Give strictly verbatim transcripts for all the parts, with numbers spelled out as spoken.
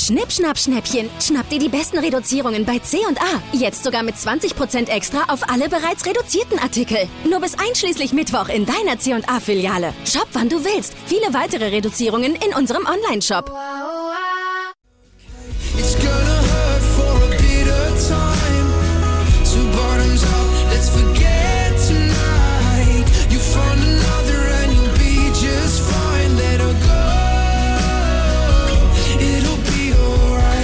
Schnipp, schnapp, Schnäppchen. Schnapp dir die besten Reduzierungen bei C und A. Jetzt sogar mit zwanzig Prozent extra auf alle bereits reduzierten Artikel. Nur bis einschließlich Mittwoch in deiner C und A-Filiale. Shop, wann du willst. Viele weitere Reduzierungen in unserem Online-Shop. It's gonna hurt for a bit of time. So bottoms up, let's forget tonight. You find another and you'll be just fine. Let her go. It'll be alright.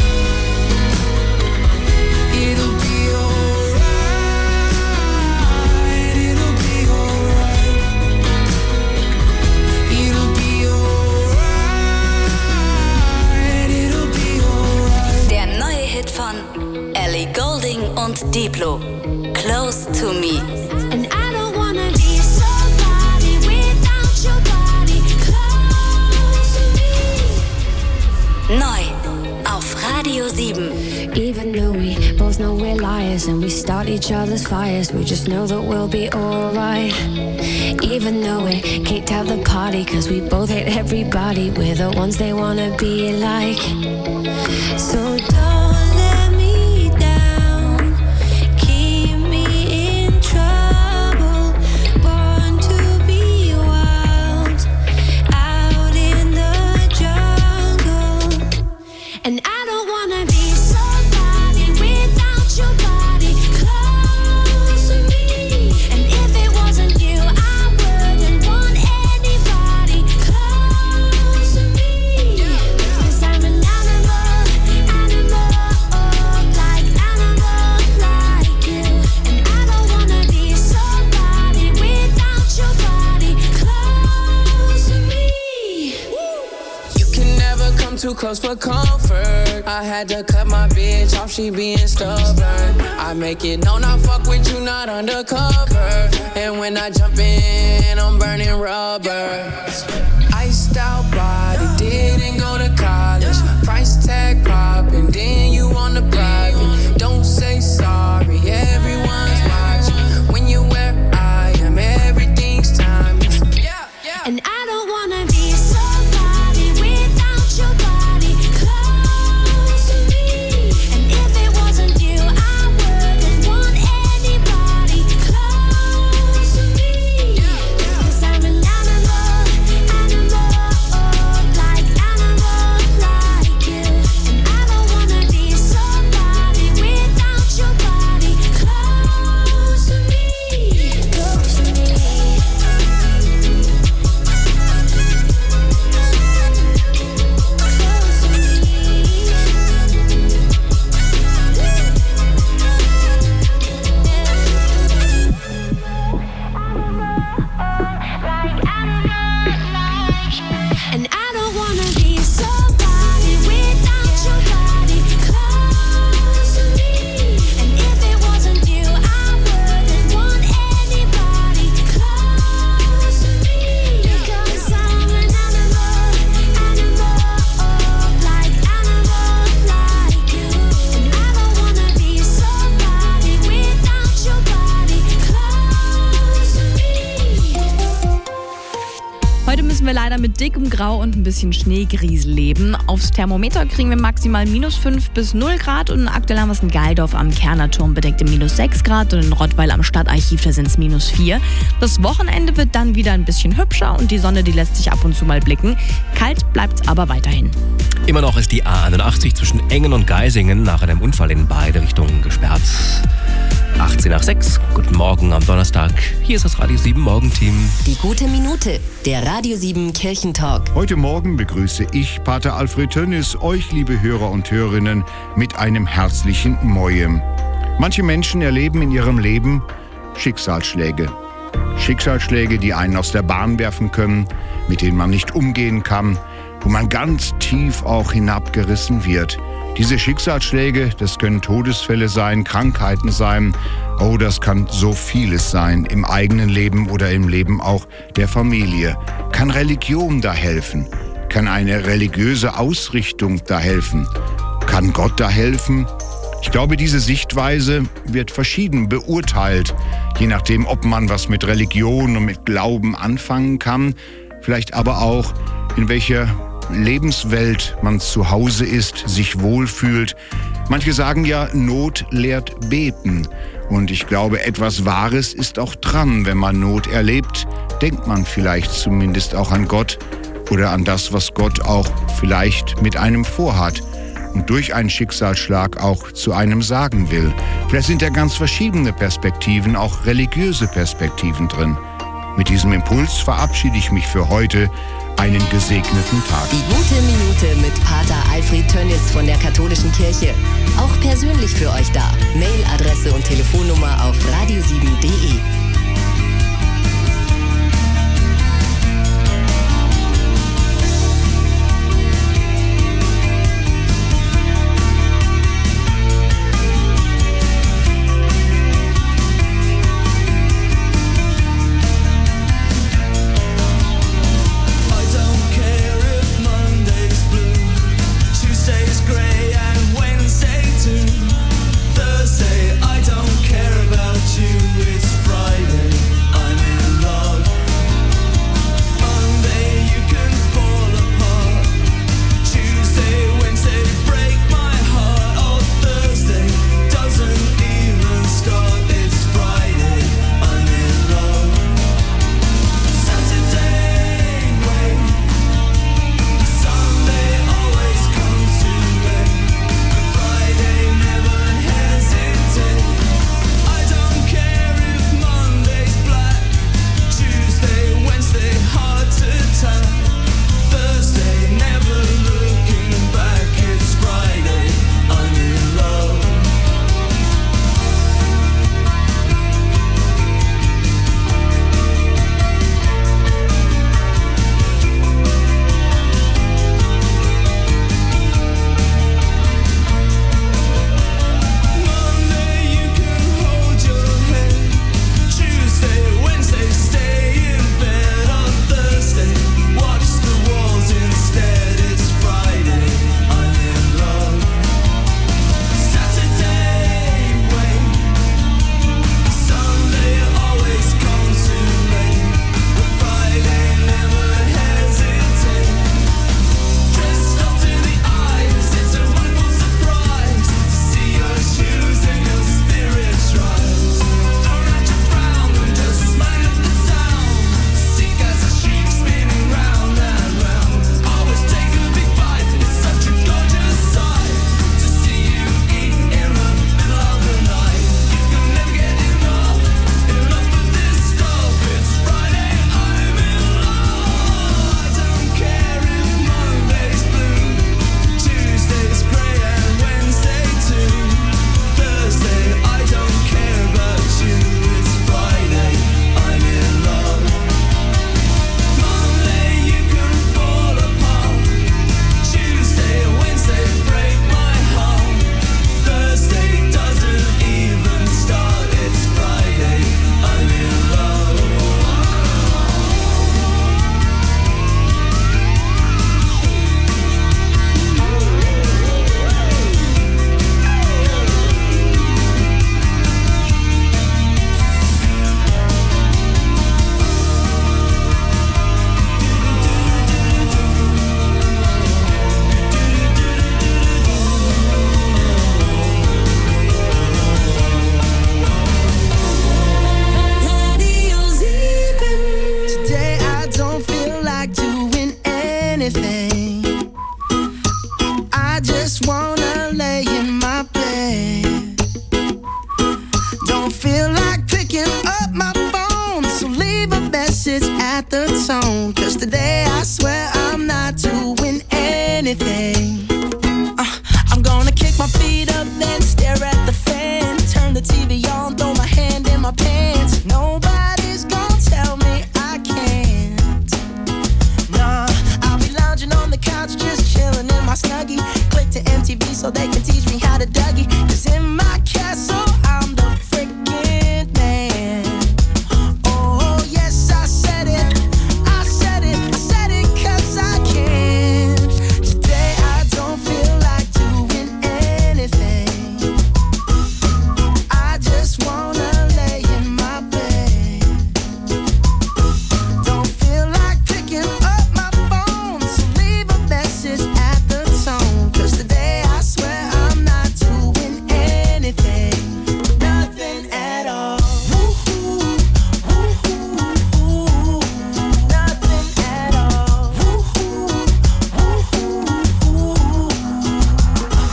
It'll be alright. It'll be alright. It'll be alright. It'll be alright. Der neue Hit von Ellie Goulding und Diplo, Close to Me. And I don't wanna be somebody without your body close to me. Neu auf Radio sieben. Even though we both know we're liars and we start each other's fires, we just know that we'll be alright. Even though we kicked out the party cause we both hate everybody, we're the ones they wanna be like. So don't let me down, keep me in trouble, born to be wild, out in the jungle. And I don't wanna be somebody without your body close to me. And if it wasn't you, I wouldn't want anybody close to me. Cause I'm an animal, animal, like animal like you. And I don't wanna be somebody without your body close to me. You can never come too close for comfort. I had to cut my bitch off, she being stubborn. I make it known I fuck with you, not undercover. And when I jump in, I'm burning rubber. Iced out body, didn't go to college. Price tag popping, then you on the private. Don't say sorry, everyone's watching. When you're where I am, everything's timeless. And I don't wanna be somebody without your body close to me. And if it wasn't you, I wouldn't want anybody close to me. Cause I'm an animal, animal, like animal like you. And I don't wanna be somebody without your body close to me. Close to me. And I don't wanna be somebody without your body close to me. And if it wasn't you, I wouldn't want anybody close to me. Because I'm an animal, animal, like animal like you. And I don't wanna be somebody without your body close to me. Heute müssen wir leider mit dickem Grau und ein bisschen Schneegriesel leben. Aufs Thermometer kriegen wir maximal minus fünf bis null Grad und aktuell haben wir es in Geildorf am Kernerturm bedeckte minus sechs Grad und in Rottweil am Stadtarchiv, da sind es minus vier. Das Wochenende wird dann wieder ein bisschen hübscher und die Sonne, die lässt sich ab und zu mal blicken. Kalt bleibt es aber weiterhin. Immer noch ist die A einundachtzig zwischen Engen und Geisingen nach einem Unfall in beide Richtungen gesperrt. achtzehn nach sechs, guten Morgen am Donnerstag. Hier ist das Radio sieben Morgenteam. Die gute Minute, der Radio sieben Kirchentalk. Heute Morgen begrüße ich, Pater Alfred Tönnis, euch, liebe Hörer und Hörerinnen, mit einem herzlichen Mojem. Manche Menschen erleben in ihrem Leben Schicksalsschläge. Schicksalsschläge, die einen aus der Bahn werfen können, mit denen man nicht umgehen kann, wo man ganz tief auch hinabgerissen wird. Diese Schicksalsschläge, das können Todesfälle sein, Krankheiten sein, oh, das kann so vieles sein, im eigenen Leben oder im Leben auch der Familie. Kann Religion da helfen? Kann eine religiöse Ausrichtung da helfen? Kann Gott da helfen? Ich glaube, diese Sichtweise wird verschieden beurteilt, je nachdem, ob man was mit Religion und mit Glauben anfangen kann, vielleicht aber auch, in welcher Lebenswelt man zu Hause ist, sich wohlfühlt. Manche sagen ja, Not lehrt beten. Und ich glaube, etwas Wahres ist auch dran. Wenn man Not erlebt, denkt man vielleicht zumindest auch an Gott oder an das, was Gott auch vielleicht mit einem vorhat und durch einen Schicksalsschlag auch zu einem sagen will. Vielleicht sind ja ganz verschiedene Perspektiven, auch religiöse Perspektiven drin. Mit diesem Impuls verabschiede ich mich für heute. Einen gesegneten Tag. Die gute Minute mit Pater Alfred Tönnis von der Katholischen Kirche. Auch persönlich für euch da. Mailadresse und Telefonnummer auf radio sieben punkt de. So they can teach